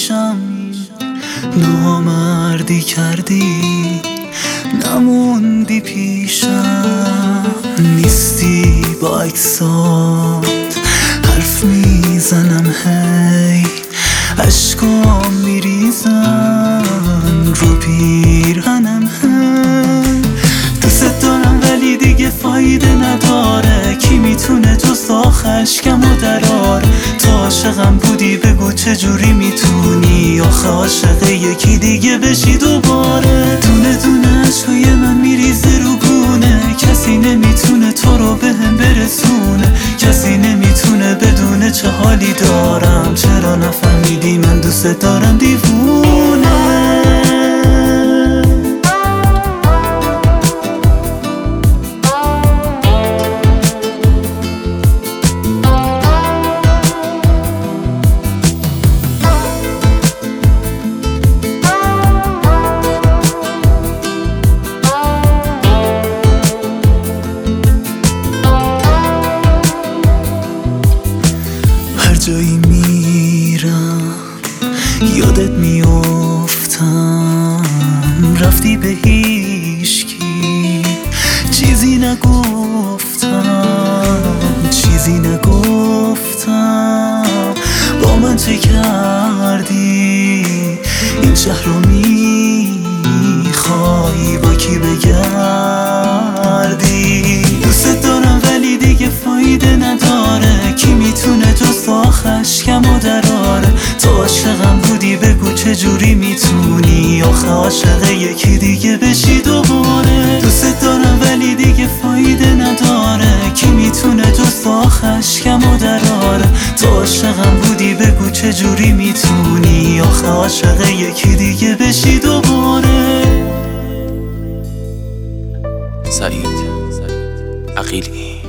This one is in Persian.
پیشم نامردی کردی نموندی پیشم، نیستی با اکسات حرف میزنم هی اشکام میریزن رو پیرهنم هی. دوست دارم ولی دیگه فایده نداره، کی میتونه تو ساخ اشکمو دراره؟ تو عاشقم بودی بگو چجوری میتونی آخه عاشق یکی دیگه بشی دوباره؟ دونه دونه عشقای من میریزه رو گونه، کسی نمیتونه تو رو بهم برسونه، کسی نمیتونه بدونه چه حالی دارم. چرا نفهمیدی من دوست دارم دیوونه؟ هر جایی میرم یادت میافتم، رفتی به هیچکی چیزی نگفتم با من چه کردی؟ این شهر رو میخوای با کی بگردی؟ دوست دارم ولی دیگه فایده نداره، کی میتونه تو ساخ اشکمو دراره؟ تو عاشقم بودی بگو چجوری میتونی آخه عاشق یکی دیگه بشی دوباره؟ دوست دارم ولی دیگه فایده نداره، کی میتونه تو ساخ اشکمو دراره؟ تو عاشقم بودی بگو چجوری میتونی آخه عاشق یکی دیگه بشی دوباره؟ سعید عقیلی.